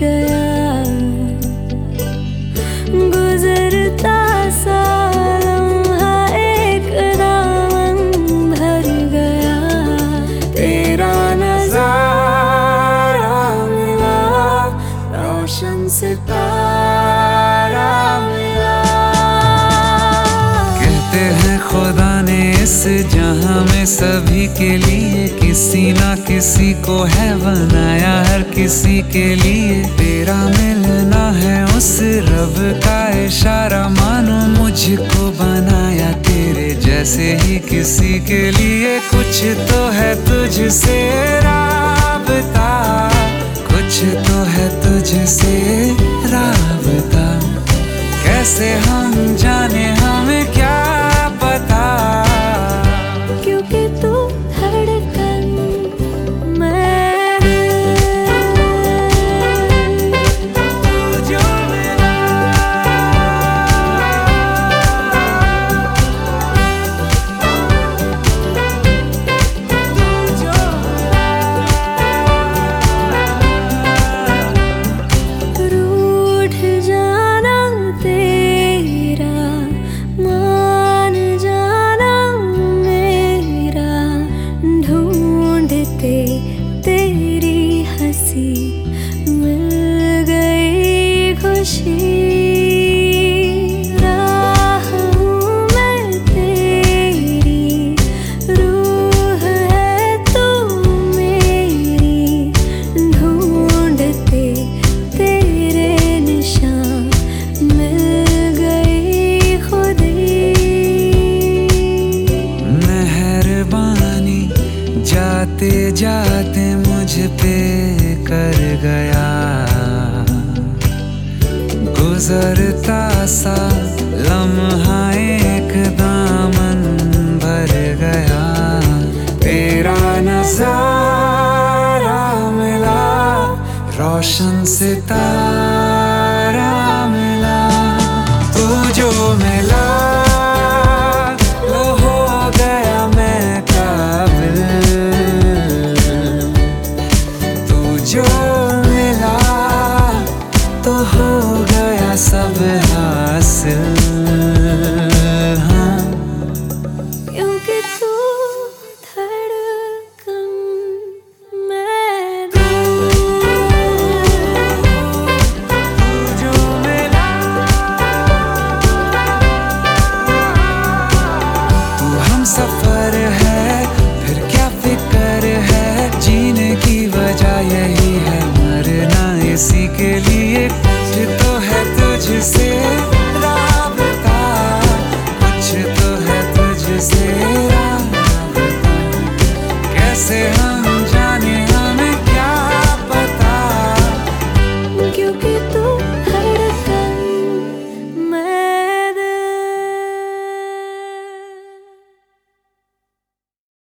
गया, गुजरता सा लम्हा एक दामन भर गया। तेरा नजारा मिला, रोशन सितारा मिला। कहते हैं खुदा ने इस जहां में सभी के लिए किसी ना किसी को है बनाया, हर किसी के लिए तेरा मिलना है उस रब का इशारा। मानो मुझको बनाया तेरे जैसे ही किसी के लिए। कुछ तो है तुझसे राबता, कुछ तो है तुझसे राबता। कैसे हम जाने हमें क्या पता, क्योंकि तू धड़कन मैं जो मिला। रूठ जाना तेरा, मान जाना मेरा। ढूंढते तेरी हंसी मिल गई खुशी। राह हूँ मैं तेरी, रूह है तू मेरी। ढूंढते तेरे निशान मिल गई खुदी। मेहरबानी जाते जाते मुझ पे कर गया, गुजरता सा लम्हा एक दामन भर गया। तेरा नजारा मिला, रोशन सितारा